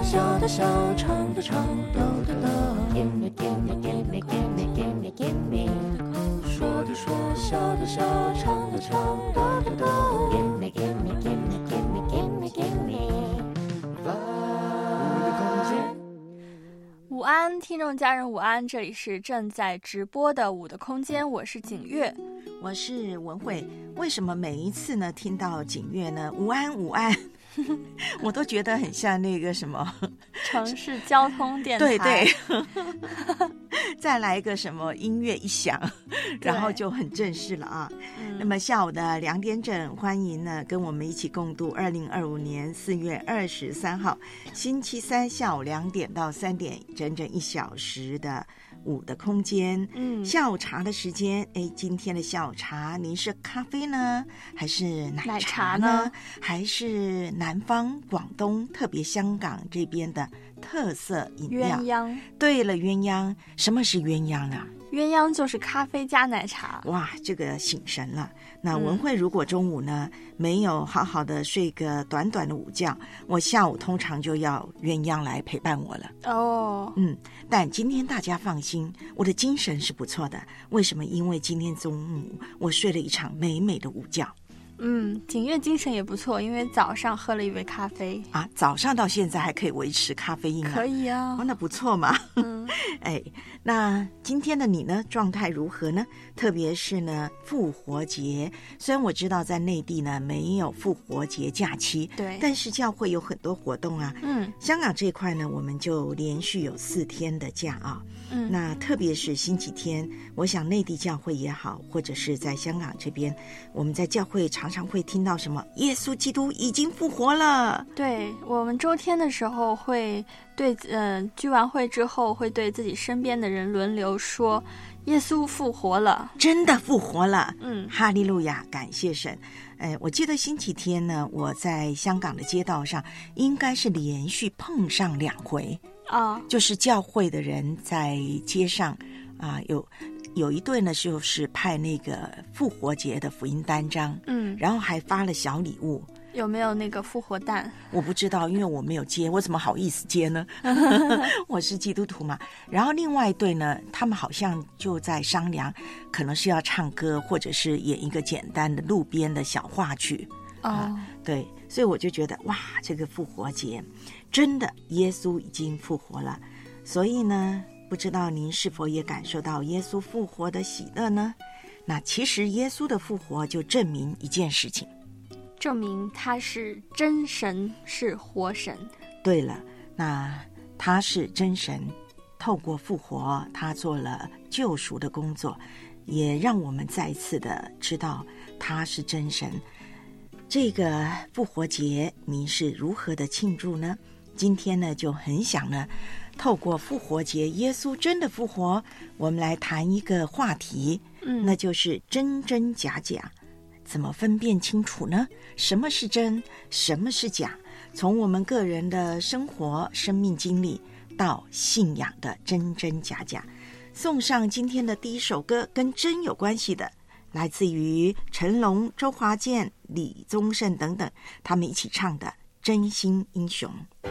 笑的笑，唱的唱，抖的抖。Gimme, gimme, gimme, gimme, gimme, gimme。说的说，笑的笑，唱的唱，抖的抖。Gimme, gimme, gimme, gimme, gimme, gimme。我的空间。 午安，听众家人午安，这里是正在直播的舞的空间，我是景月， 我是文慧。为什么每一次呢听到景月呢午安午安我都觉得很像那个什么城市交通电台， 对对再来一个什么音乐一响，然后就很正式了啊。那么下午的2点整，欢迎呢跟我们一起共度2025年4月23号星期三下午2点到3点，整整1小时的舞的空间。下午茶的时间，今天的下午茶您是咖啡呢，还是奶茶呢？还是南方广东特别香港这边的特色饮料？ 鸳鸯。对了，鸳鸯。什么是鸳鸯啊？ 鸳鸯就是咖啡加奶茶。 哇，这个醒神了。那文慧如果中午呢没有好好的睡个短短的午觉，我下午通常就要鸳鸯来陪伴我了。 哦， 但今天大家放心，我的精神是不错的。为什么？因为今天中午我睡了一场美美的午觉。 景月精神也不错，因为早上喝了一杯咖啡啊，早上到现在还可以维持咖啡因啊？ 可以啊， 那不错嘛。那今天的你呢，状态如何呢？特别是呢，复活节，虽然我知道在内地呢没有复活节假期， 对， 但是教会有很多活动啊。香港这一块呢，我们就连续有4天的假啊。那特别是星期天，我想内地教会也好，或者是在香港这边，我们在教会常常会听到什么耶稣基督已经复活了。 对，我们周天的时候会对聚完会之后会对自己身边的人轮流说耶稣复活了， 真的复活了。哈利路亚，感谢神。我记得星期天呢，我在香港的街道上应该是连续碰上2回啊，就是教会的人在街上啊，有一队呢就是派那个复活节的福音单张，然后还发了小礼物。 有没有那个复活蛋？ 我不知道，因为我没有接，我怎么好意思接呢？我是基督徒嘛。然后另外一队呢，他们好像就在商量，可能是要唱歌，或者是演一个简单的路边的小话剧。对，所以我就觉得哇，这个复活节真的耶稣已经复活了。所以呢，不知道您是否也感受到耶稣复活的喜乐呢？那其实耶稣的复活就证明一件事情， 证明他是真神，是活神。 对了，那他是真神，透过复活他做了救赎的工作，也让我们再一次的知道他是真神。这个复活节你是如何的庆祝呢？今天呢就很想呢透过复活节耶稣真的复活，我们来谈一个话题，那就是真真假假。怎么分辨清楚呢？什么是真，什么是假？从我们个人的生活、生命经历到信仰的真真假假。送上今天的第一首歌，跟真有关系的，来自于成龙、周华健、李宗盛等等，他们一起唱的《真心英雄》。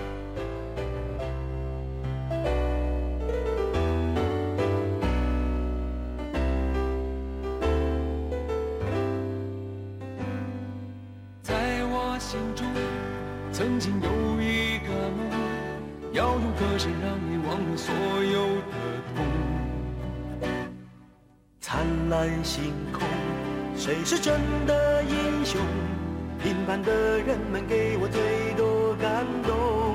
心中曾经有一个梦，要用歌声让你忘了所有的痛。灿烂星空，谁是真的英雄？平凡的人们给我最多感动。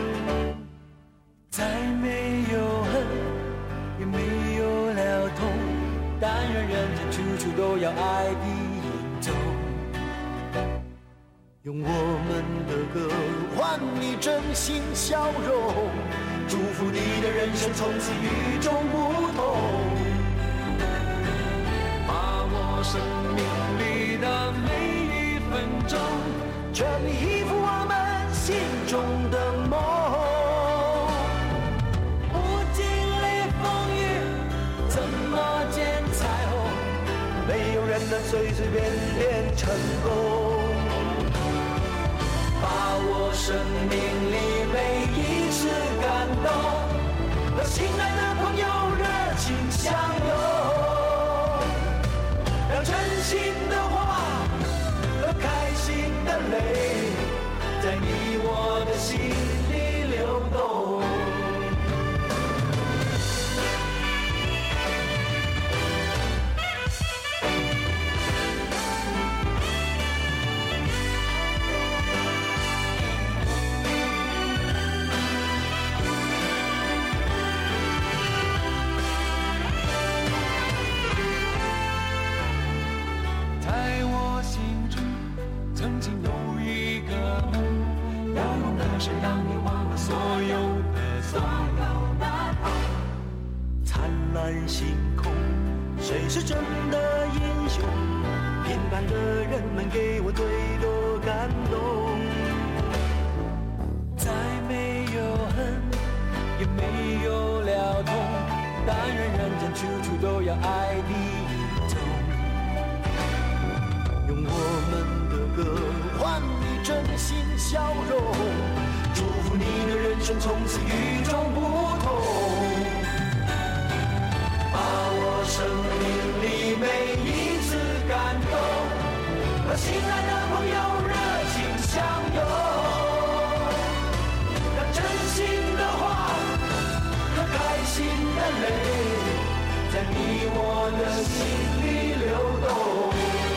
再没有恨，也没有了痛，但愿人间处处都要爱的影踪。用我们的歌换你真心笑容，祝福你的人生从此与众不同。把握生命里的每一分钟，全力以赴我们心中的梦。不经历风雨，怎么见彩虹？没有人能随随便便成功。把握生命里每一曾经有一个梦，要用歌声让你忘了所有的痛。灿烂星空，谁是真的英雄？平凡的人们给我最多感动。再没有恨，也没有了痛，但愿人间处处都有爱的影踪。用我们的歌换你真心笑容，祝福你的人生从此与众不同。把握生命里每一次感动，和心爱的朋友热情相拥，让真心的话和开心的泪，在你我的心里流动。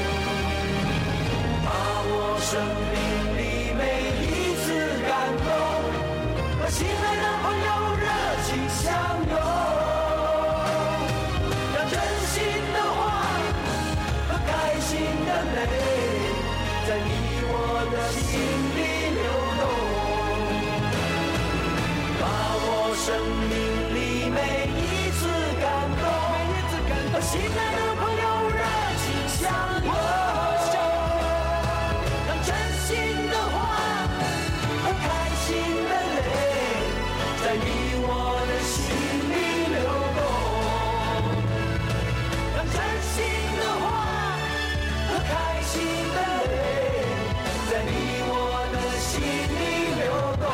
把握生命里每一次感动，和心爱的朋友热情相拥，让真心的话和开心的泪，在你我的心里流动。把握生命里每一次感动，和心爱的朋友热情相拥，让真心的话和开心的泪，在你我的心里流动。让真心的话和开心的泪，在你我的心里流动。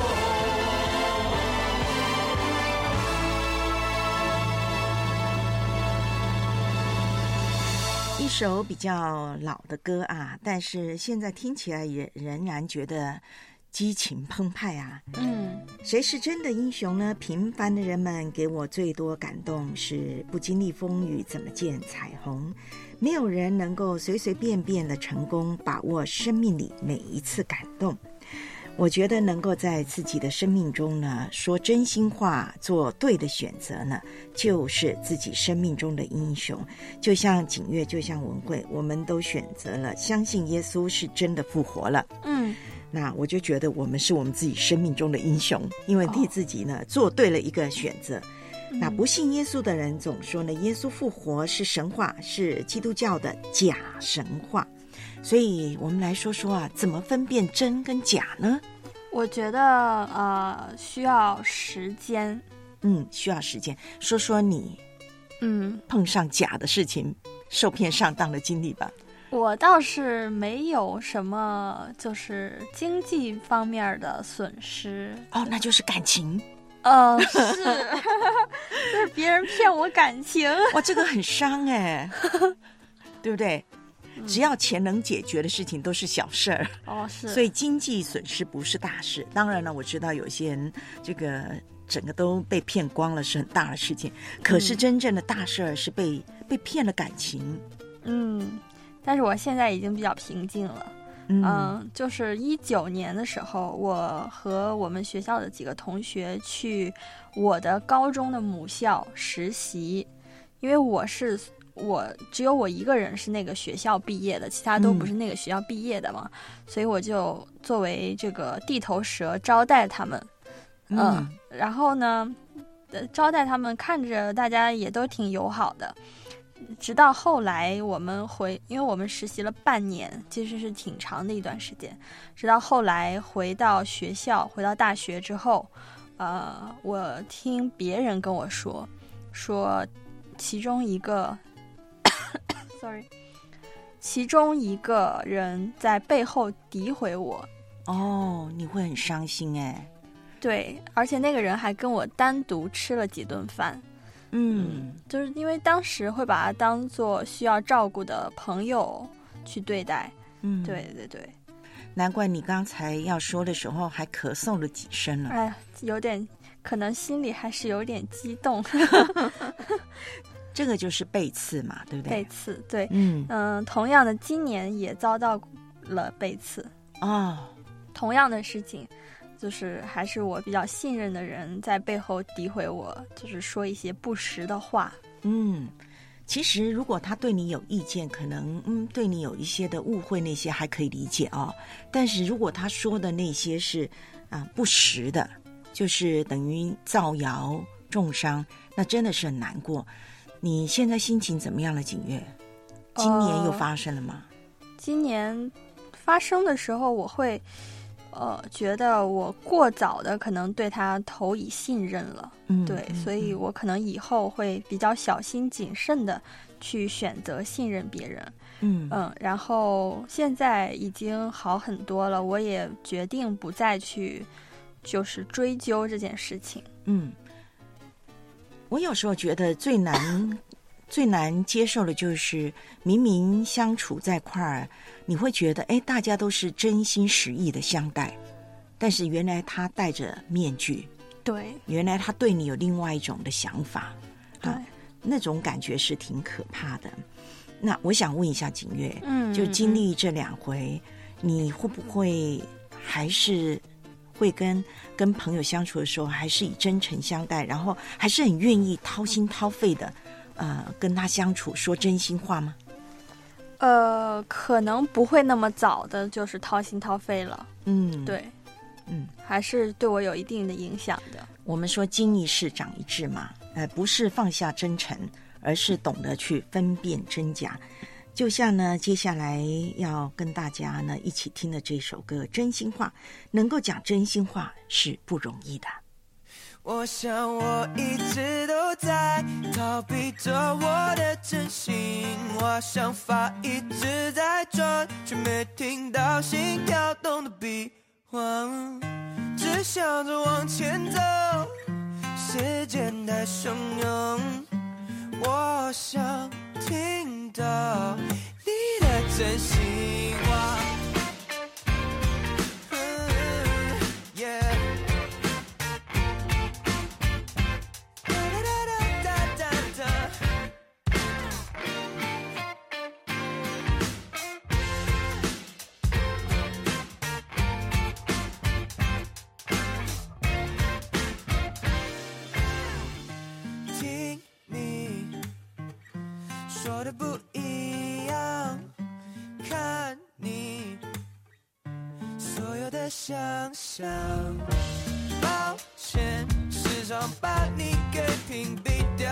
一首比较老的歌啊，但是现在听起来也仍然觉得激情澎湃啊。谁是真的英雄呢？平凡的人们给我最多感动，是不经历风雨怎么见彩虹。没有人能够随随便便的成功，把握生命里每一次感动。我觉得能够在自己的生命中呢，说真心话，做对的选择呢，就是自己生命中的英雄。就像景岳，就像文慧，我们都选择了相信耶稣是真的复活了。那我就觉得我们是我们自己生命中的英雄，因为替自己呢做对了一个选择。那不信耶稣的人总说呢，耶稣复活是神话，是基督教的假神话。所以我们来说说啊，怎么分辨真跟假呢？ 我觉得需要时间。 需要时间。说说你碰上假的事情，受骗上当的经历吧。 我倒是没有什么就是经济方面的损失。 那就是感情。 是就是别人骗我感情。 哇，这个很伤哎，对不对？只要钱能解决的事情都是小事儿。 是。 所以经济损失不是大事。当然了，我知道有些人这个整个都被骗光了是很大的事情，可是真正的大事儿是被骗了感情。 但是我现在已经比较平静了。就是19年的时候，我和我们学校的几个同学去我的高中的母校实习，因为我只有我一个人是那个学校毕业的，其他都不是那个学校毕业的嘛，所以我就作为这个地头蛇招待他们。然后呢，招待他们，看着大家也都挺友好的。直到后来因为我们实习了半年，其实是挺长的一段时间。直到后来回到学校，回到大学之后，我听别人跟我说其中一个其中一个人在背后诋毁我。 你会很伤心哎。 对，而且那个人还跟我单独吃了几顿饭。就是因为当时会把他当做需要照顾的朋友去对待。对对对。 难怪你刚才要说的时候还咳嗽了几声了。 有点，可能心里还是有点激动。 这个就是背刺嘛，对不对？ 背刺，对。同样的，今年也遭到了背刺。同样的事情。就是还是我比较信任的人在背后诋毁我，就是说一些不实的话。 其实如果他对你有意见，可能对你有一些的误会，那些还可以理解哦。但是如果他说的那些是不实的，就是等于造谣重伤，那真的是很难过。你现在心情怎么样了，景月？今年又发生了吗？ 今年发生的时候，我会觉得我过早的可能对他投以信任了，对，所以我可能以后会比较小心谨慎的去选择信任别人。然后现在已经好很多了，我也决定不再去就是追究这件事情。 我有时候觉得最难接受的就是明明相处在块儿，你会觉得大家都是真心实意的相待，但是原来他戴着面具， 对， 原来他对你有另外一种的想法， 对， 那种感觉是挺可怕的。那我想问一下景月，就经历这2回，你会不会还是会跟朋友相处的时候，还是以真诚相待，然后还是很愿意掏心掏肺的跟他相处，说真心话吗？ 可能不会那么早的就是掏心掏肺了。对，还是对我有一定的影响的。 我们说经一事长一智嘛，不是放下真诚，而是懂得去分辨真假。就像呢，接下来要跟大家呢一起听的这首歌《真心话》，能够讲真心话是不容易的。 我想我一直都在逃避着我的真心话，想法一直在转，却没听到心跳动的笔画，只想着往前走，时间太汹涌，我想听到你的真心话。说的不一样，看你所有的想象，抱歉时常把你给屏蔽掉，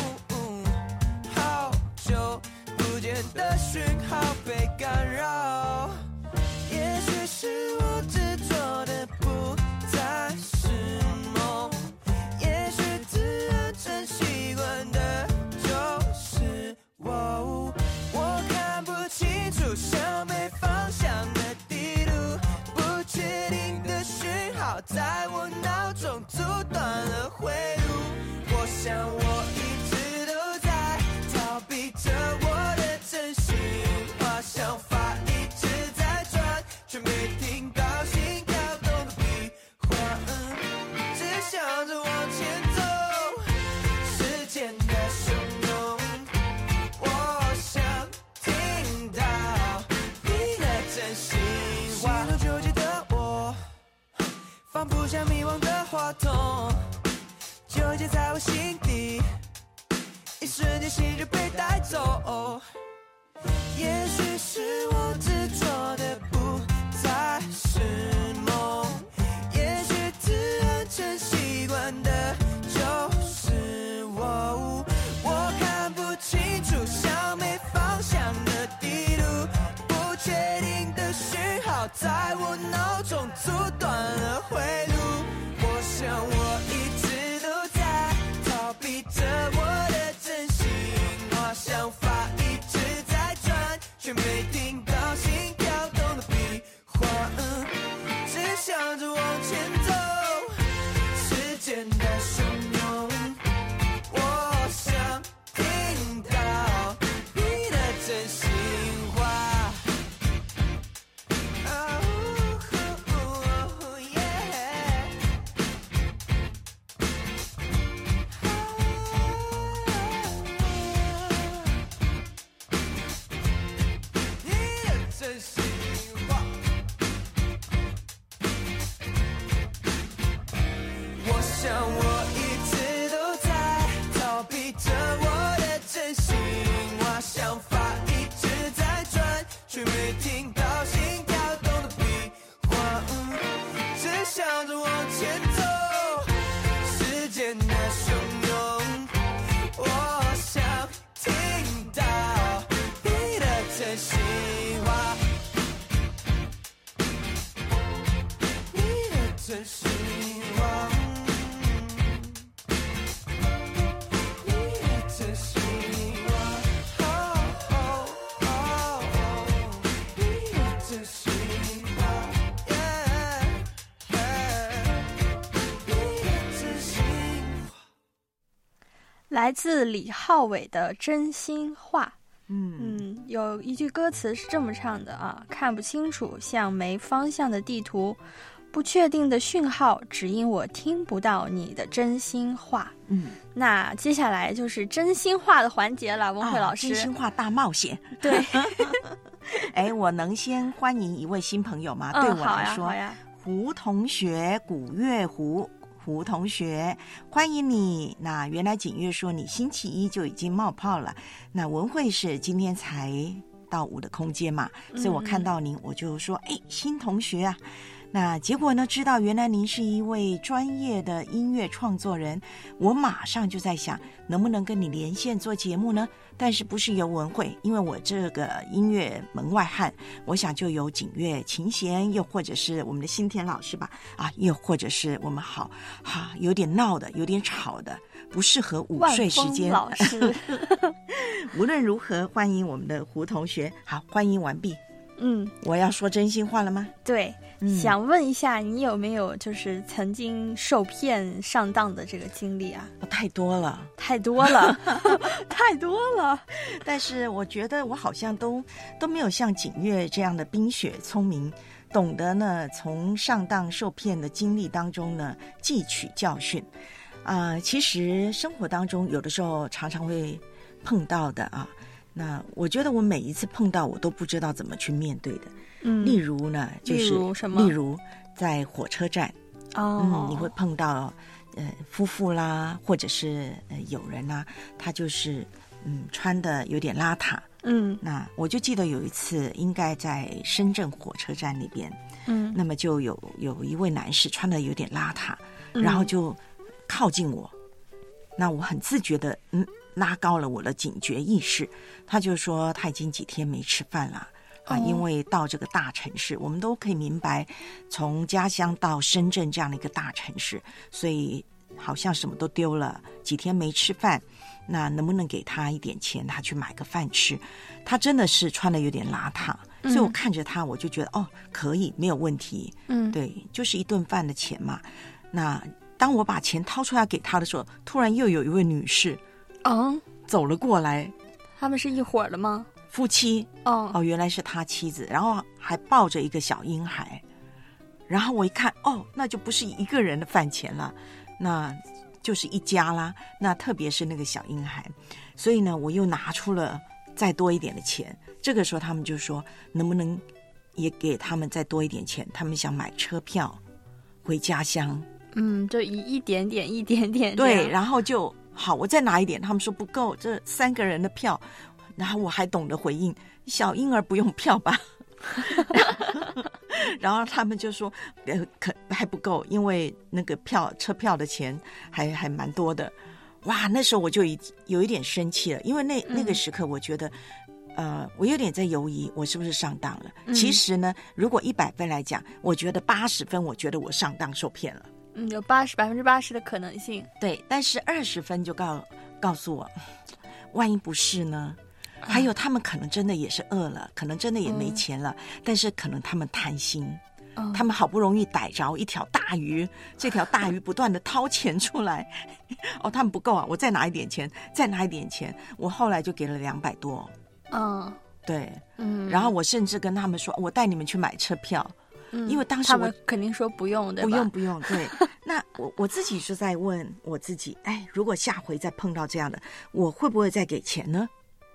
好久不见的讯号被干扰，也许是我执着的不再是梦，也许自然成习惯的就是我看不清楚，像没方向的地图，不确定的讯号在我脑中阻断了回路。我想我一直都在逃避着我的真心话，想法一直在转，却没听到心跳动的笔画，只想着往前走，时间的汹涌，我想听到你的真心话。心中纠结的我，放不下迷惘的话筒，纠结在我心底，一瞬间心就被带走。也许是我执着的不再是梦，也许自然成习惯的就是我。我看不清楚，像没方向的地图，不确定的讯号在我脑中阻断了回路。我想我一直都在逃避着我的真心话，想法一直在转，却没听到心跳动的笔画，只想着往前走，时间的汹涌，我想听到你的真心话。Oh, yeah. 真心话，你的真心话，你的真心话，你的真心话。 来自李浩伟的真心话。有一句歌词是这么唱的啊，看不清楚，像没方向的地图，不确定的讯号，只因我听不到你的真心话。那接下来就是真心话的环节了，文慧老师。 真心话大冒险。 对。 哎，我能先欢迎一位新朋友吗？对我来说， 好呀。 胡同学，古月胡同学，欢迎你。那原来景月说你星期一就已经冒泡了，那文慧是今天才到5的空间嘛，所以我看到您我就说新同学啊。那结果呢，知道原来您是一位专业的音乐创作人，我马上就在想能不能跟你连线做节目呢，但是不是由文慧，因为我这个音乐门外汉，我想就由景月琴弦，又或者是我们的新田老师吧，又或者是我们有点闹的，有点吵的，不适合午睡时间老师。 无论如何，欢迎我们的胡同学。好，欢迎完毕。我要说真心话了吗？ 对，想问一下你有没有就是曾经受骗上当的这个经历啊？ 太多了， 太多了。 但是我觉得我好像都没有像景月这样的冰雪聪明，懂得呢从上当受骗的经历当中呢汲取教训。其实生活当中有的时候常常会碰到的啊。那我觉得我每一次碰到我都不知道怎么去面对的。例如呢，就是例如在火车站，你会碰到夫妇啦，或者是友人啦，他就是穿的有点邋遢。那我就记得有一次，应该在深圳火车站那边，那么就有一位男士穿的有点邋遢，然后就靠近我，那我很自觉的拉高了我的警觉意识。他就说他已经几天没吃饭了因为到这个大城市，我们都可以明白，从家乡到深圳这样的一个大城市，所以好像什么都丢了，几天没吃饭，那能不能给他一点钱，他去买个饭吃？他真的是穿的有点邋遢，所以我看着他，我就觉得可以，没有问题。对，就是一顿饭的钱嘛。那当我把钱掏出来给他的时候，突然又有一位女士走了过来。 他们是一伙的吗？ 夫妻。原来是他妻子，然后还抱着一个小婴孩。然后我一看，那就不是一个人的饭钱了，那就是一家啦。那特别是那个小婴孩，所以呢，我又拿出了再多一点的钱。这个时候他们就说，能不能也给他们再多一点钱？他们想买车票回家乡。 就一点点。 对，然后就好，我再拿一点。他们说不够，这3个人的票。然后我还懂得回应，小婴儿不用票吧？然后他们就说可还不够，因为那个车票的钱还蛮多的。哇，那时候我就有一点生气了，因为那个时刻我觉得我有点在犹疑我是不是上当了。其实呢，如果100分来讲，我觉得80分我觉得我上当受骗了。 有80%的可能性。 对，但是20分就告诉我，万一不是呢？还有他们可能真的也是饿了，可能真的也没钱了，但是可能他们贪心，他们好不容易逮着一条大鱼，这条大鱼不断的掏钱出来，他们不够啊，我再拿一点钱，再拿一点钱，我后来就给了200多。对，然后我甚至跟他们说，我带你们去买车票。因为当时他们肯定说不用，对吧？ 不用，对。那我自己是在问我自己，如果下回再碰到这样的，我会不会再给钱呢？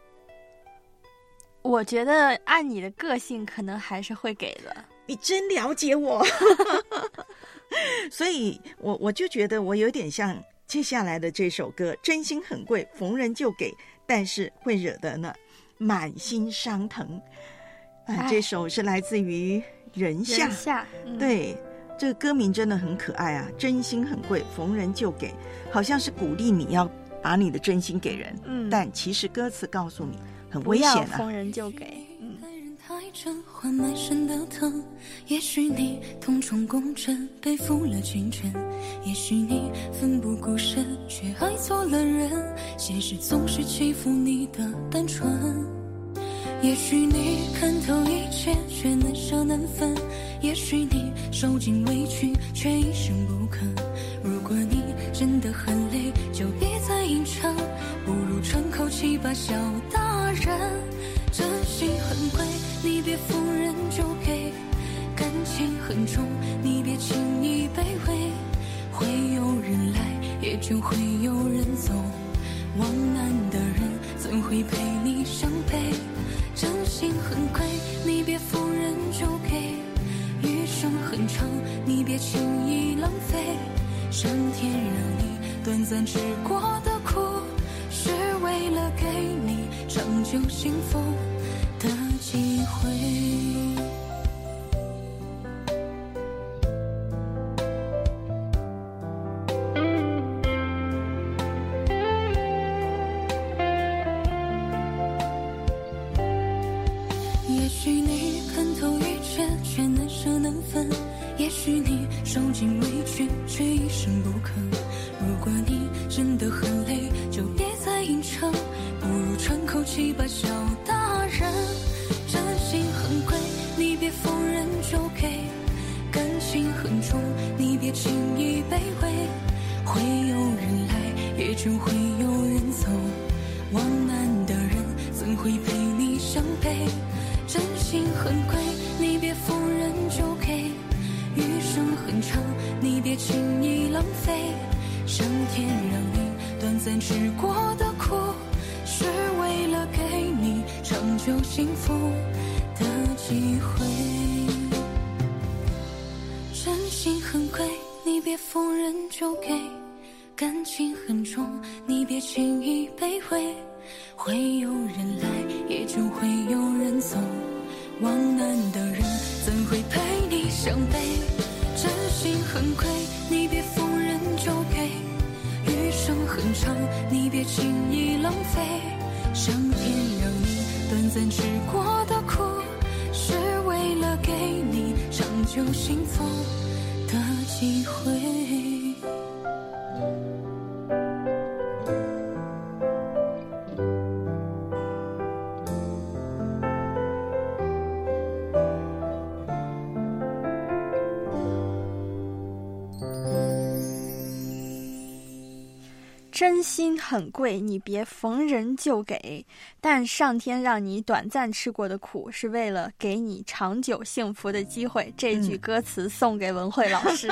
我觉得按你的个性，可能还是会给的。 你真了解我。所以我就觉得我有点像接下来的这首歌，真心很贵，逢人就给，但是会惹得呢满心伤疼。这首是来自于人夏，对，这个歌名真的很可爱啊，真心很贵，逢人就给，好像是鼓励你要把你的真心给人，但其实歌词告诉你很危险啊， 不要逢人就给。 太真换满身的疼，也许你同床共枕，背负了青春，也许你奋不顾身，却爱错了人，现实总是欺负你的单纯。也许你看透一切，却难舍难分，也许你受尽委屈，却一声不吭。如果你真的很累，就别再硬撑，不如喘口气吧，小大人。真心很贵，你别逢人就给，感情很重，你别轻易卑微。会有人来，也就会有人走，往南的人怎会陪你伤悲？真心很贵，你别逢人就给，余生很长，你别轻易浪费。上天让你短暂吃过的苦，是为了给你长久幸福的机会。也许你看透一切，却难舍难分，也许你受尽委屈，却一声不吭。如果你真的很累，就别再硬撑，不如喘口气吧，小大人。真心很贵，你别逢人就给，感情很重，你别轻易卑微。会有人来，也就会有人走，往南的人怎会陪你伤悲？真心很贵，你别逢人就给，余生很长，你别轻易浪费。上天让你短暂吃过的苦，是为了给你长久幸福的机会。真心很贵，你别逢人就给，感情很重，你别轻易卑微。会有人来，也就会有人走，往南的人怎会陪你伤悲？真心很贵，你别逢人就给，余生很长，你别轻易浪费。上天让你短暂吃过的苦，是为了给你长久幸福的机会。 真心很贵，你别逢人就给，但上天让你短暂吃过的苦，是为了给你长久幸福的机会。这句歌词送给文慧老师。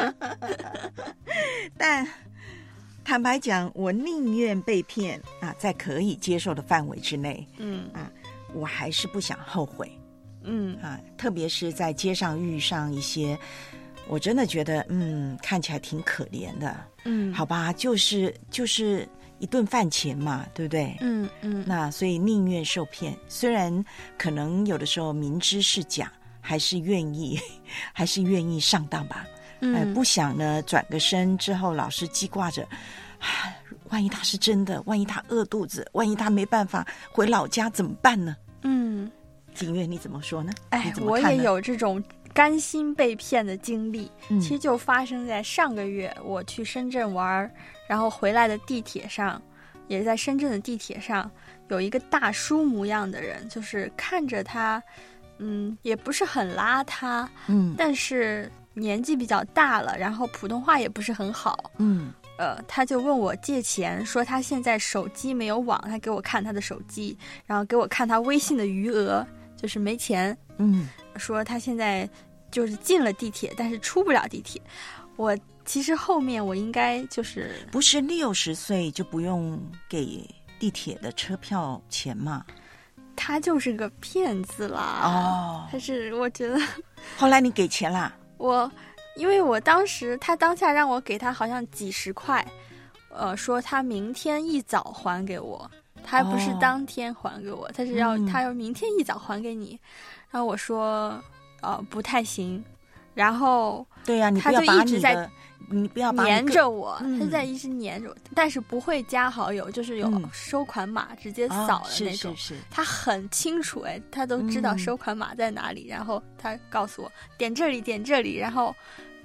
但坦白讲，我宁愿被骗啊，在可以接受的范围之内，我还是不想后悔，特别是在街上遇上一些我真的觉得看起来挺可怜的，好吧，就是一顿饭钱嘛，对不对？那所以宁愿受骗，虽然可能有的时候明知是假，还是愿意上当吧。不想呢转个身之后老是记挂着，万一他是真的，万一他饿肚子，万一他没办法回老家怎么办呢？景月你怎么说呢？ 我也有这种甘心被骗的经历，其实就发生在上个月，我去深圳玩，然后回来的地铁上，也是在深圳的地铁上，有一个大叔模样的人，就是看着他，也不是很邋遢，但是年纪比较大了，然后普通话也不是很好，他就问我借钱，说他现在手机没有网，他给我看他的手机，然后给我看他微信的余额，就是没钱，说他现在就是进了地铁，但是出不了地铁。我其实后面我应该就是不是60岁就不用给地铁的车票钱吗？ 他就是个骗子啦。但是我觉得后来你给钱啦？ 因为他当下让我给他好像几十块，说他明天一早还给我，他不是当天还给我，他要明天一早还给你。然后我说不太行，然后对呀，你不要把你不要把黏着我，他在一直黏着我，但是不会加好友，就是有收款码直接扫的那种。 是， 他很清楚，他都知道收款码在哪里，然后他告诉我点这里点这里，然后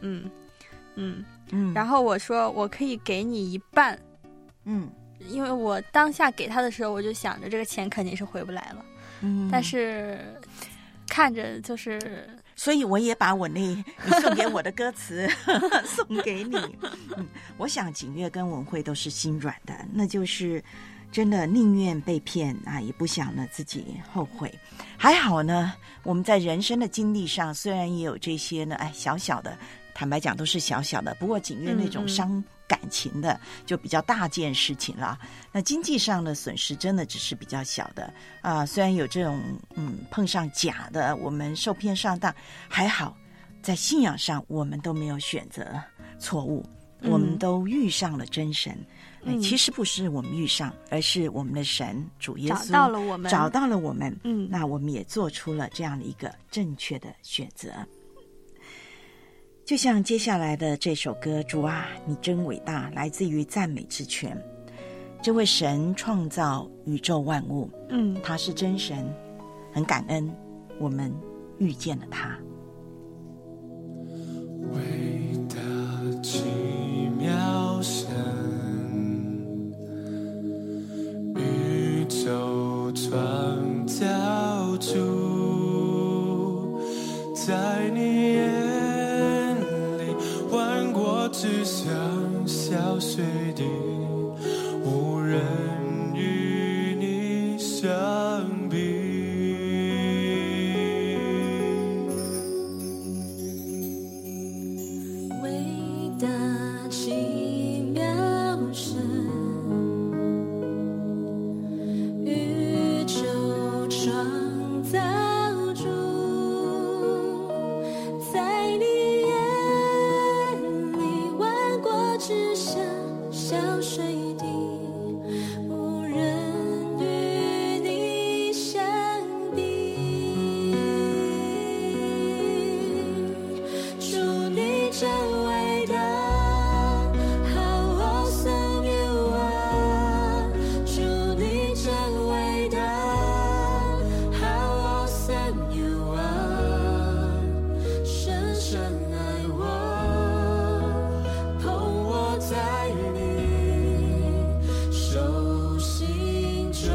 然后我说我可以给你一半，因为我当下给他的时候，我就想着这个钱肯定是回不来了，但是看着就是。 所以我也把你送给我的歌词送给你。我想景岳跟文慧都是心软的，那就是真的宁愿被骗啊，也不想呢自己后悔。还好呢，我们在人生的经历上虽然也有这些呢，小小的，坦白讲都是小小的，不过景岳那种伤感情的就比较大件事情了。那经济上的损失真的只是比较小的啊，虽然有这种碰上假的，我们受骗上当，还好在信仰上我们都没有选择错误，我们都遇上了真神。其实不是我们遇上，而是我们的神主耶稣找到了我们，那我们也做出了这样的一个正确的选择。就像接下来的这首歌，主啊，你真伟大，来自于赞美之泉。这位神创造宇宙万物，他是真神，很感恩我们遇见了他。 伟大奇妙神，宇宙创造主，在你眼里万国之像小水滴，无人与你相比。 伟大奇妙神，宇宙创造主，在你眼里万国之像小水滴，无人与你相比。主你真伟大， How awesome you are。 主你真伟大， How awesome you are。 深深爱我，捧我在你手心中。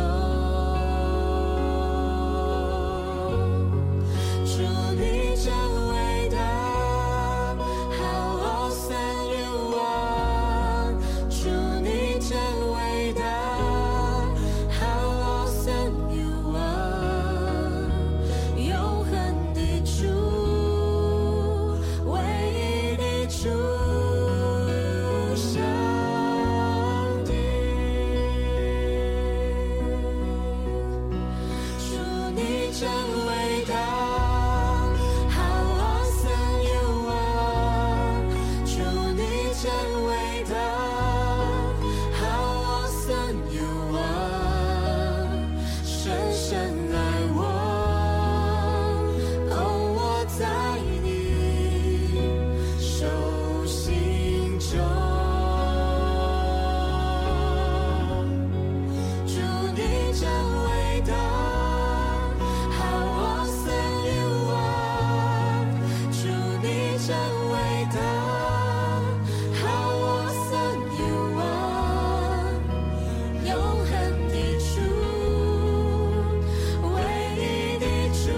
主你真伟大， How awesome you are。 主你真伟大， How awesome you are。 永恒的主，唯一的主，上帝。主你真伟大， How awesome you are。 主你真伟大， How awesome you are。 深深爱我，捧我在你手心中。主你真伟大， How awesome you are。 主你真伟大， How awesome you are。 永恒的主，唯一的主，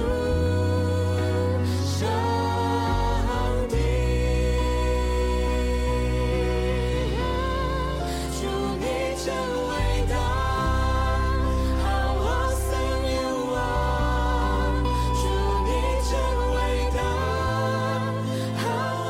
上帝。主你真伟大， How awesome you are。 主你真伟大， How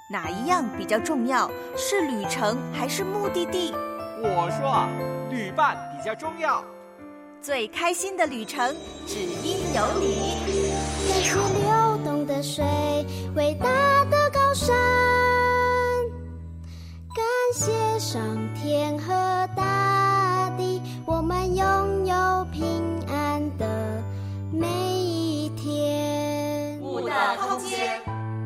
哪一样比较重要？是旅程还是目的地？ 我说，旅伴比较重要。 最开心的旅程，只因有你。 感谢流动的水，伟大的高山，感谢上天和大地，我们拥有平安的每一天。 舞的空间。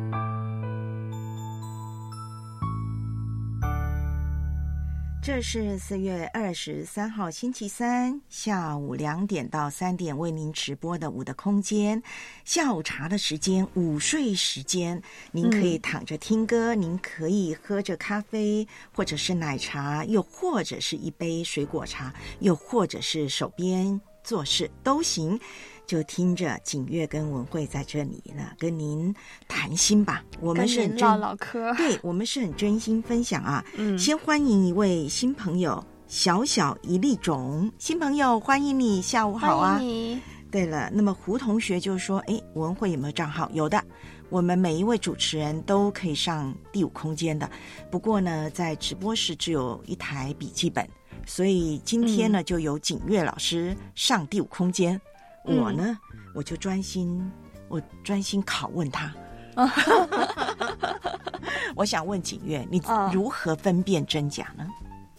这是4月23号星期三下午2点到3点为您直播的舞的空间，下午茶的时间，午睡时间，您可以躺着听歌，您可以喝着咖啡或者是奶茶，又或者是一杯水果茶，又或者是手边做事都行，就听着景月跟文慧在这里呢跟您谈心吧。我们是很唠唠嗑， 对，我们是很真心分享啊。先欢迎一位新朋友，小小一粒种新朋友，欢迎你，下午好啊。 欢迎你。 对了，那么胡同学就说，文慧有没有账号？有的，我们每一位主持人都可以上第五空间的，不过呢在直播室只有一台笔记本，所以今天呢就由景月老师上第五空间，我呢我就专心拷问他。我想问景月，你如何分辨真假呢？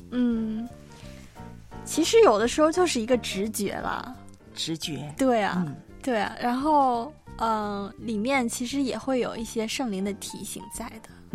其实有的时候就是一个直觉啦。 直觉。 对啊，对啊。然后里面其实也会有一些圣灵的提醒在的。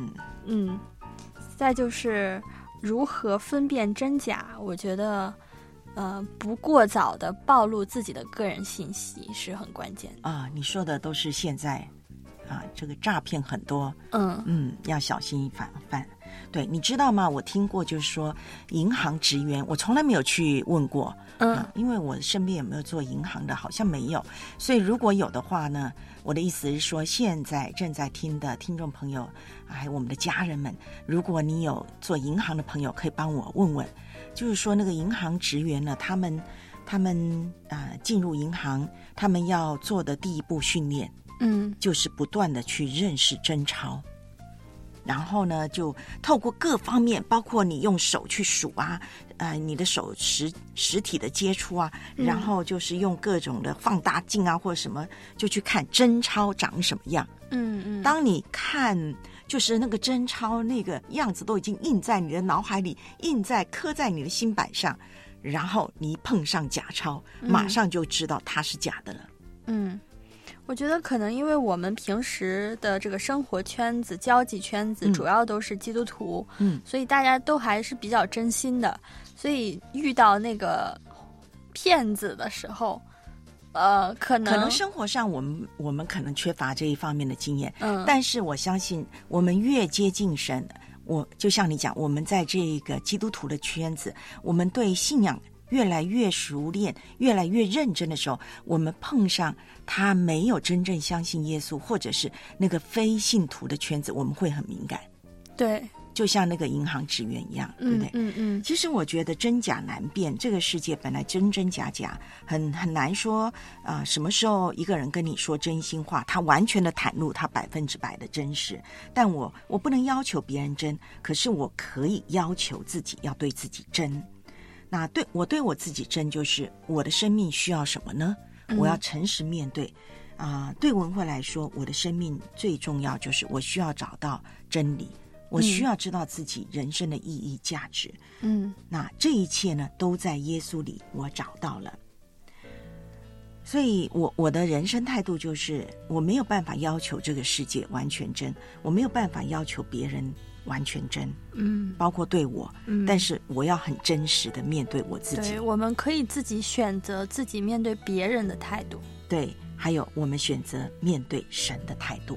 再就是如何分辨真假，我觉得不过早的暴露自己的个人信息是很关键的啊。你说的都是现在这个诈骗很多，要小心防范。对，你知道吗？我听过，就是说银行职员，我从来没有去问过，因为我身边有没有做银行的，好像没有。所以如果有的话呢，我的意思是说，现在正在听的听众朋友，还有我们的家人们，如果你有做银行的朋友，可以帮我问问，就是说那个银行职员呢，他们进入银行，他们要做的第一步训练，就是不断的去认识真钞。然后呢，就透过各方面，包括你用手去数啊，你的手实体的接触啊，然后就是用各种的放大镜啊或者什么，就去看真钞长什么样。当你看就是那个真钞那个样子都已经印在你的脑海里，刻在你的心板上，然后你一碰上假钞，马上就知道它是假的了。 我觉得可能因为我们平时的这个生活圈子、交际圈子主要都是基督徒，所以大家都还是比较真心的，所以遇到那个骗子的时候，可能生活上我们可能缺乏这一方面的经验，但是我相信我们越接近神，我就像你讲，我们在这个基督徒的圈子，我们对信仰越来越熟练，越来越认真的时候，我们碰上他没有真正相信耶稣，或者是那个非信徒的圈子，我们会很敏感。 对， 就像那个银行职员一样，对不对？其实我觉得真假难辨，这个世界本来真真假假，很难说什么时候一个人跟你说真心话，他完全的袒露他100%的真实。但我不能要求别人真，可是我可以要求自己要对自己真。那对我自己真，就是我的生命需要什么呢？我要诚实面对。对文慧来说，我的生命最重要就是我需要找到真理，我需要知道自己人生的意义价值。那这一切呢，都在耶稣里我找到了。所以我的人生态度就是，我没有办法要求这个世界完全真，我没有办法要求别人完全真，包括对我，但是我要很真实的面对我自己。 对，我们可以自己选择自己面对别人的态度。 对，还有我们选择面对神的态度。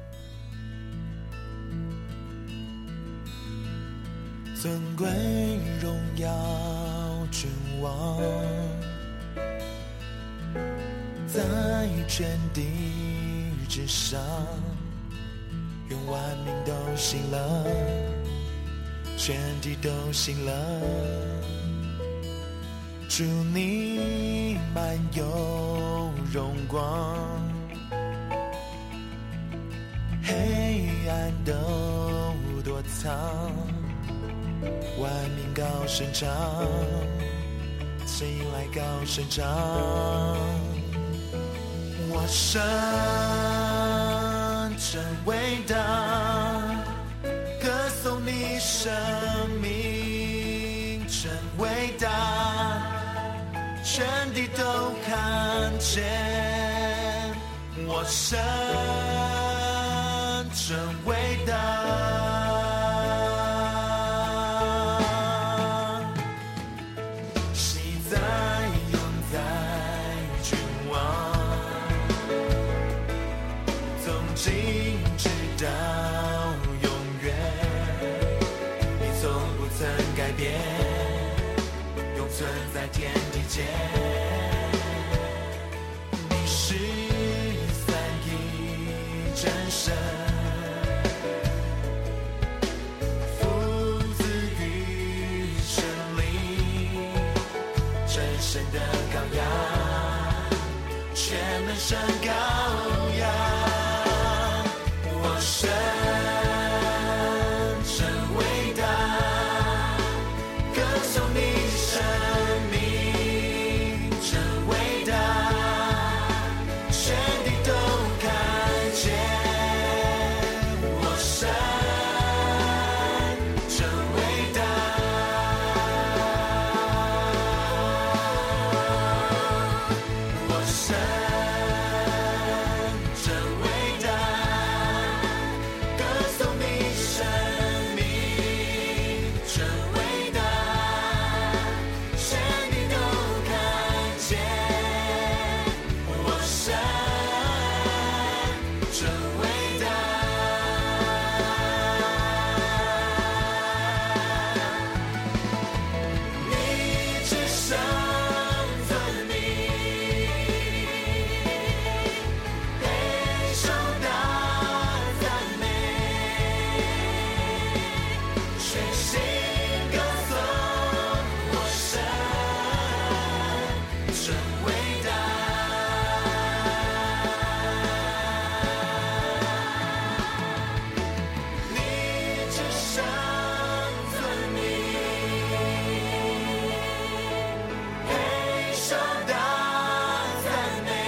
尊贵荣耀君王，在全地之上，愿万民都信了，全地都信了。主你满有荣光，黑暗都躲藏，万民高声唱，起来高声唱，我神真伟大，歌颂你生命真伟大，全地都看见我神真伟大。喜在永在君王，从今直到永远，你从不曾改变，永存在天地间。你是三一真神，父子与神灵，真神的羔羊，全能神羔羊，我神真伟大，歌颂你生命真伟大，全地都看见我神真伟大，我神真伟大，歌颂你生命真伟大，全地都看见我神真伟大。你至圣尊名，备受大赞美，全心歌颂我神真伟大。你至圣尊名，备受大赞美，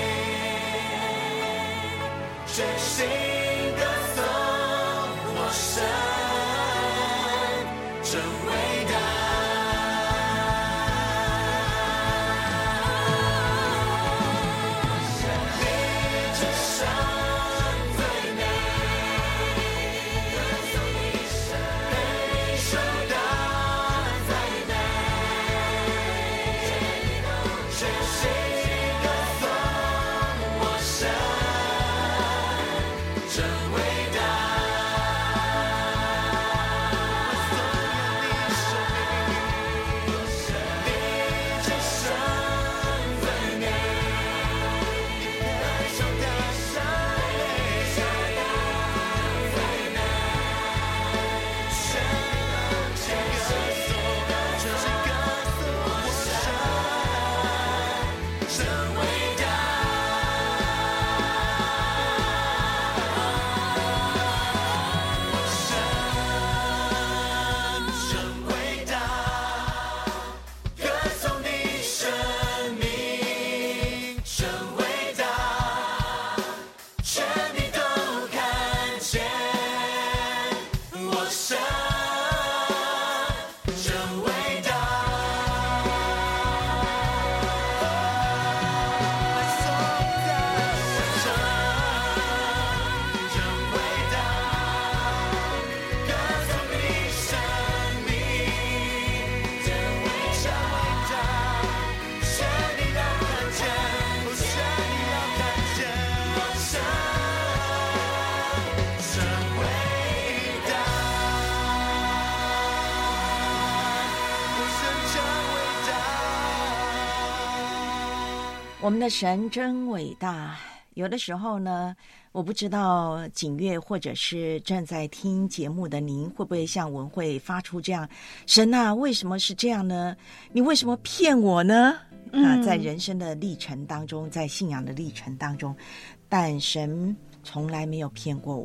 全心歌颂我神真伟大。你至圣尊名，备受大赞美，全心歌颂我神真伟大。你至圣尊名，备受大赞美，全心歌颂我神真伟大。我神真伟大，歌颂你生命真伟大，全地都看见我神真伟大。真伟大，歌颂你生命真伟大，全地都看见，全地都看见我神真伟大，我神真伟大。 我们的神真伟大。有的时候呢，我不知道景月或者是正在听节目的您，会不会向文慧发出这样：神啊，为什么是这样呢？你为什么骗我呢？在人生的历程当中，在信仰的历程当中，但神从来没有骗过我。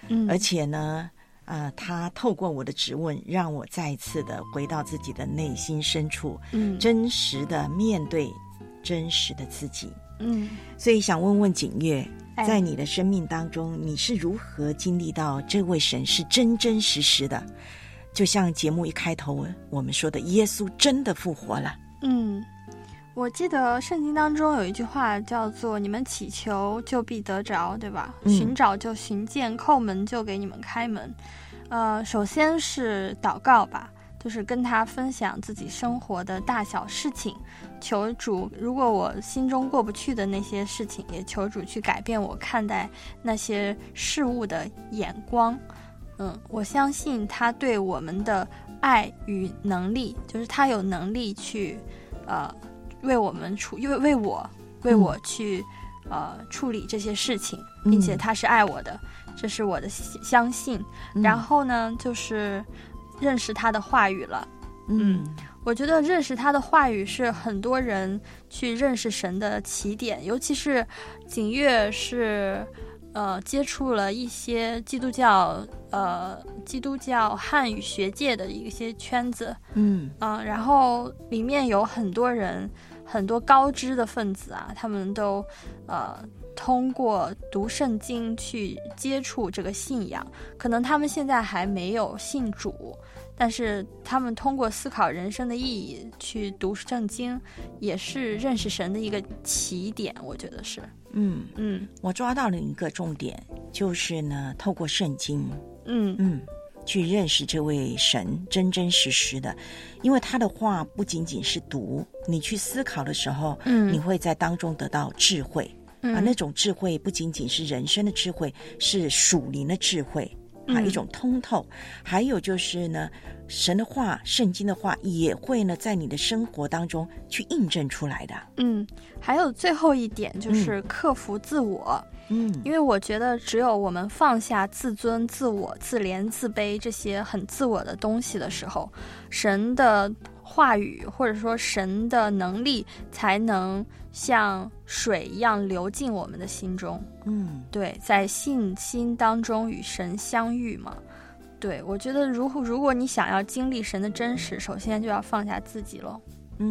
而且呢他透过我的质问，让我再一次的回到自己的内心深处，真实的面对真实的自己。所以想问问景月，在你的生命当中，你是如何经历到这位神是真真实实的？就像节目一开头我们说的，耶稣真的复活了。 我记得圣经当中有一句话叫做你们祈求就必得着，对吧？寻找就寻见，叩门就给你们开门。首先是祷告吧，就是跟他分享自己生活的大小事情，求主，如果我心中过不去的那些事情，也求主去改变我看待那些事物的眼光。我相信他对我们的爱与能力，就是他有能力去为我们为我去处理这些事情，并且他是爱我的，这是我的相信。然后呢，就是认识他的话语了。我觉得认识他的话语是很多人去认识神的起点，尤其是景月是接触了一些基督教汉语学界的一些圈子，然后里面有很多人，很多高知的分子啊，他们都通过读圣经去接触这个信仰，可能他们现在还没有信主，但是他们通过思考人生的意义去读圣经，也是认识神的一个起点，我觉得是。我抓到了一个重点，就是呢，透过圣经，去认识这位神真真实实的，因为他的话不仅仅是读，你去思考的时候，你会在当中得到智慧，那种智慧不仅仅是人生的智慧，是属灵的智慧。一种通透，还有就是呢，神的话，圣经的话也会呢在你的生活当中去印证出来的。还有最后一点就是克服自我。因为我觉得只有我们放下自尊、自我、自怜、自卑这些很自我的东西的时候，神的话语或者说神的能力才能像水一样流进我们的心中。对，在信心当中与神相遇嘛。对，我觉得如果你想要经历神的真实，首先就要放下自己咯。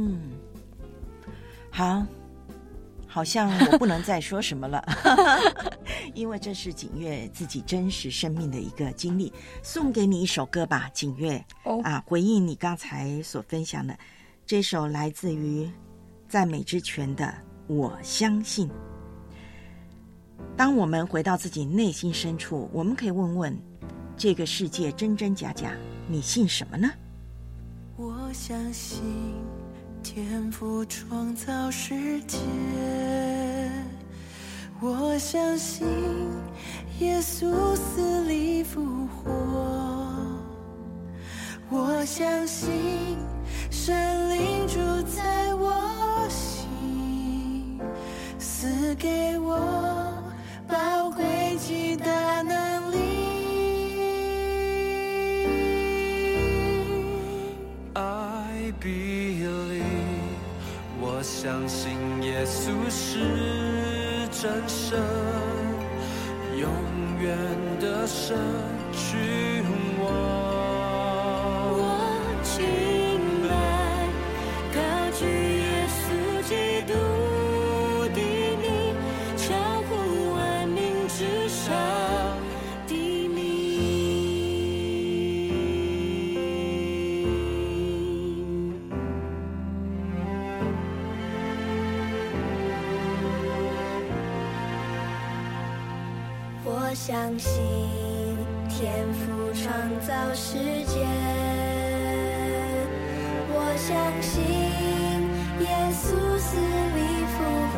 好像我不能再说什么了因为这是景月自己真实生命的一个经历。送给你一首歌吧，景月，回应你刚才所分享的这首来自于赞美之泉的我相信。当我们回到自己内心深处，我们可以问问这个世界真真假假，你信什么呢？ 我相信天父创造世界，我相信耶稣死里复活，我相信神灵住在我心，赐给我宝贵极大能力。I believe， 我相信耶稣是真神，永远的神君王。我敬拜高举耶稣基督的名，超乎万民之上的名。 我相信天父创造世界，我相信耶稣死里复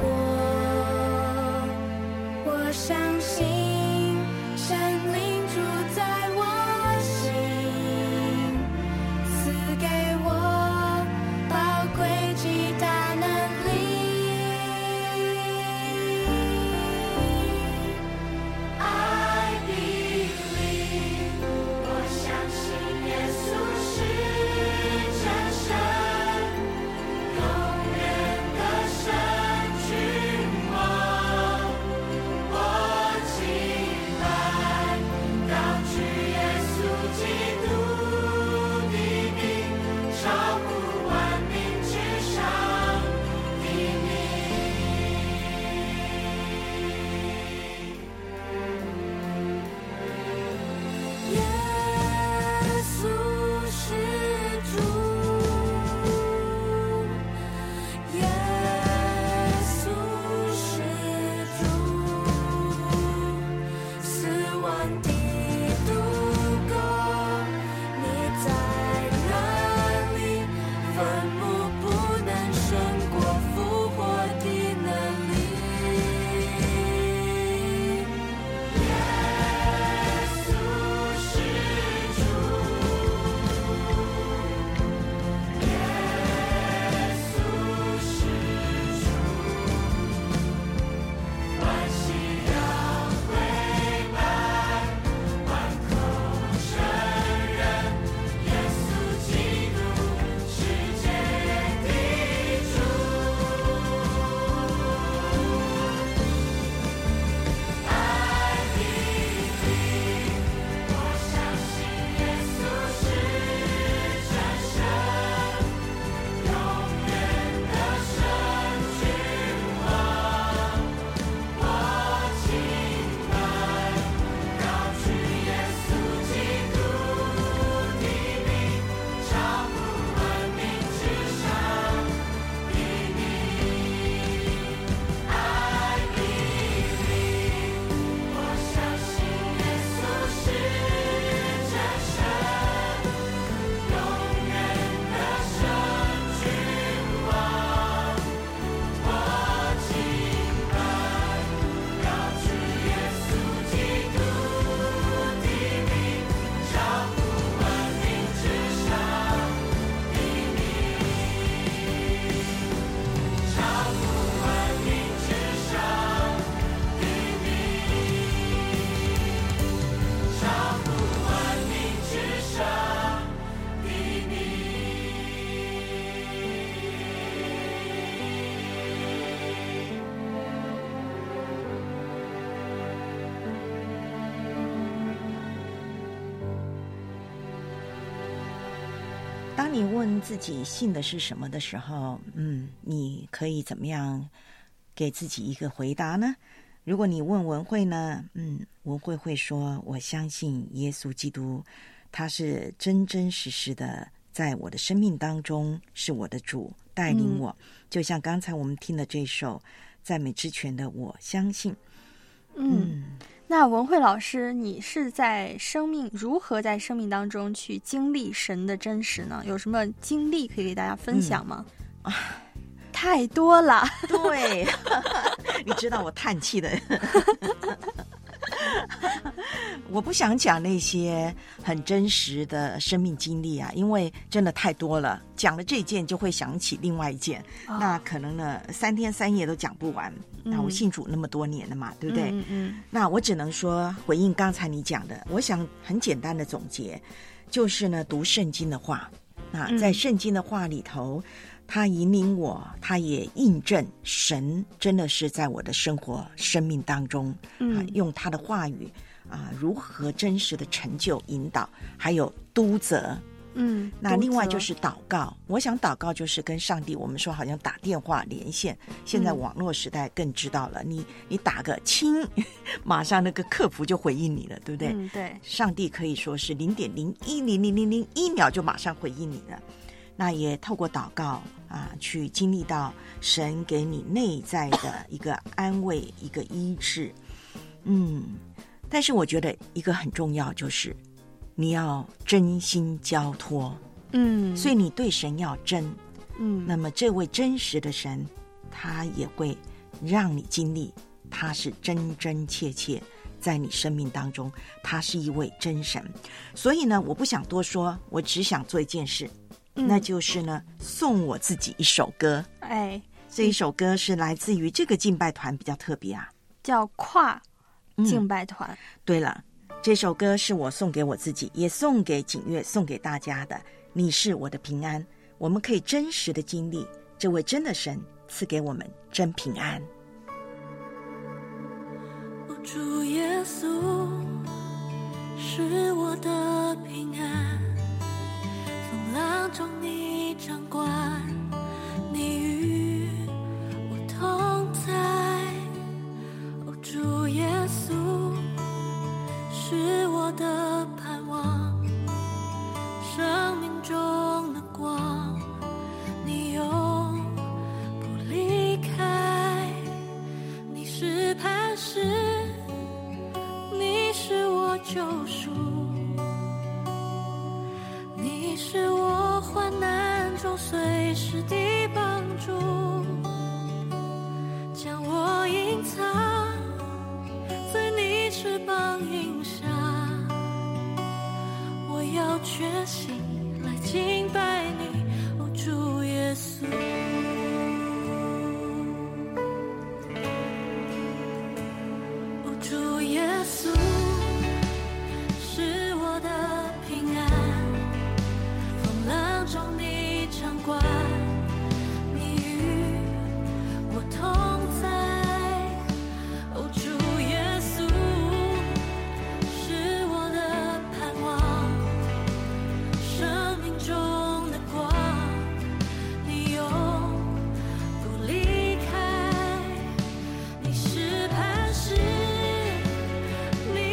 活，我相信神灵住在我心，赐给我宝贵极大能力。 当你问自己信的是什么的时候，你可以怎么样给自己一个回答呢？如果你问文慧呢，文慧会说，我相信耶稣基督，他是真真实实的在我的生命当中是我的主，带领我，就像刚才我们听的这首赞美之泉的我相信。 那文慧老师，你是如何在生命当中去经历神的真实呢？有什么经历可以给大家分享吗？太多了。 对，你知道我叹气的。我不想讲那些很真实的生命经历啊，因为真的太多了，讲了这件就会想起另外一件，那可能呢3天3夜都讲不完。那我信主那么多年了嘛，对不对？那我只能说回应刚才你讲的，我想很简单的总结，就是呢读圣经的话，那在圣经的话里头，他引领我，他也印证神真的是在我的生命当中，用他的话语如何真实的成就引导，还有督责。那另外就是祷告，我想祷告就是跟上帝，我们说好像打电话连线，现在网络时代更知道了，你打个亲，马上那个客服就回应你了，对不对？ 对， 上帝可以说是0.010001秒就马上回应你了。那也透过祷告去经历到神给你内在的一个安慰，一个医治。但是我觉得一个很重要，就是你要真心交托。所以你对神要真。那么这位真实的神，他也会让你经历，他是真真切切在你生命当中，他是一位真神。所以呢，我不想多说，我只想做一件事，那就是呢，送我自己一首歌。这一首歌是来自于这个敬拜团，比较特别叫跨敬拜团。 对了，这首歌是我送给我自己，也送给景月，送给大家的。你是我的平安，我们可以真实的经历这位真的神赐给我们真平安。 主耶稣是我的平安，风浪中你掌管，你与我同在。主耶稣是我的盼望，生命中的光，你永不离开。你是磐石，你是我救赎，你是我患难中随时的帮助，将我隐藏在你翅膀荫下。我要全心来敬拜你，主耶稣。主耶稣是我的平安，风浪中你掌管，你与我同在。主耶稣是我的盼望，生命中的光，你永不离开。你是磐石，你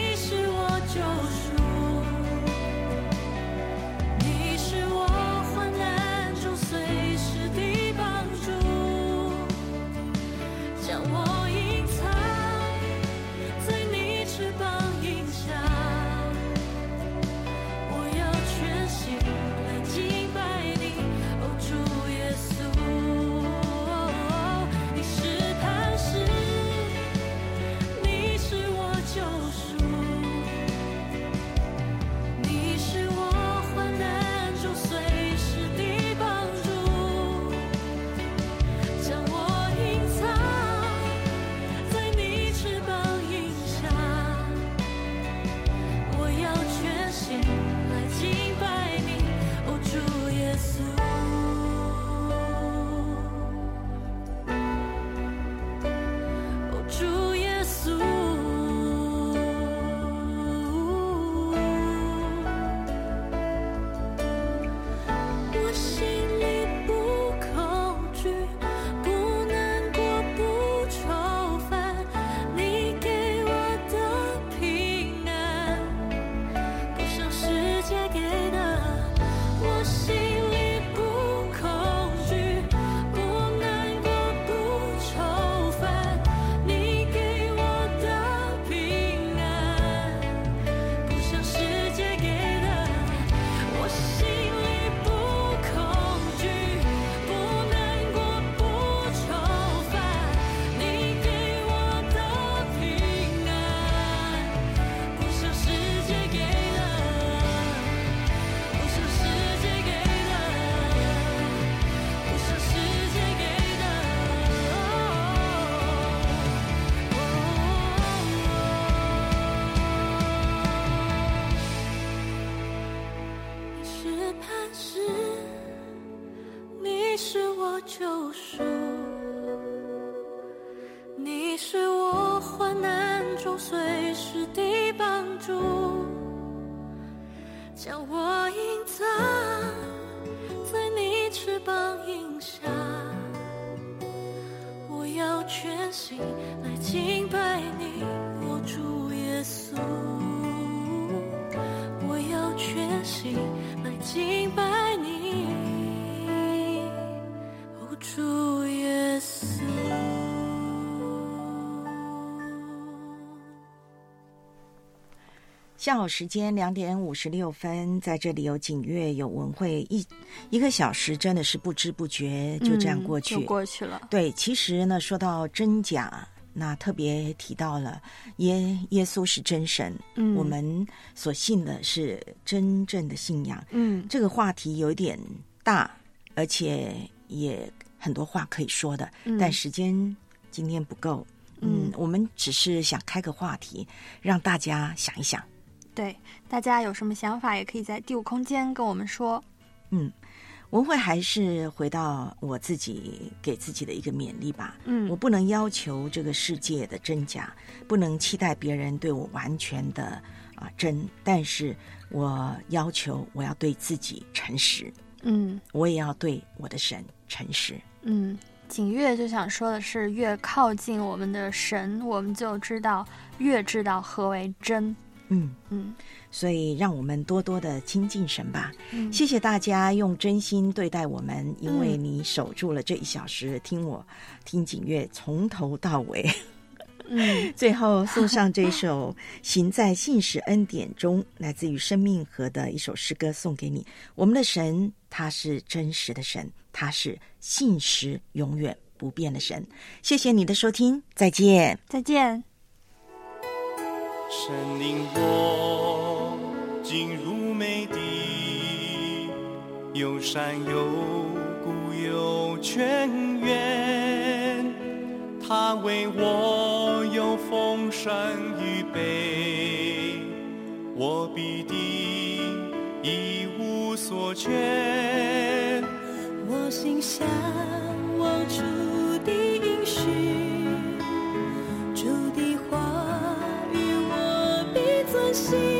手随时的帮助，将我隐藏在你翅膀荫下。我要全心来敬拜你，我主耶稣。我要全心来敬拜你，我主耶稣。 下午时间2点56分，在这里有景乐有文慧，一个小时真的是不知不觉就这样过去， 就过去了。 对，其实呢，说到真假，那特别提到了耶稣是真神，我们所信的是真正的信仰。这个话题有一点大，而且也很多话可以说的，但时间今天不够。我们只是想开个话题，让大家想一想。 对，大家有什么想法也可以在第五空间跟我们说。 文慧还是回到我自己给自己的一个勉励吧。我不能要求这个世界的真假，不能期待别人对我完全的真，但是我要求我要对自己诚实。我也要对我的神诚实。 景乐就想说的是，越靠近我们的神，我们就越知道何为真。 所以让我们多多的亲近神吧。谢谢大家用真心对待我们，因为你守住了这1小时，听景乐从头到尾。最后送上这首行在信实恩典中，来自于生命河的一首诗歌送给你。我们的神他是真实的神，他是信实永远不变的神。谢谢你的收听，再见。 再见。 神领我进入美地，有山有谷有泉源，他为我有丰盛预备，我必定一无所缺。 我心向往主的应许，主的话语我必遵行。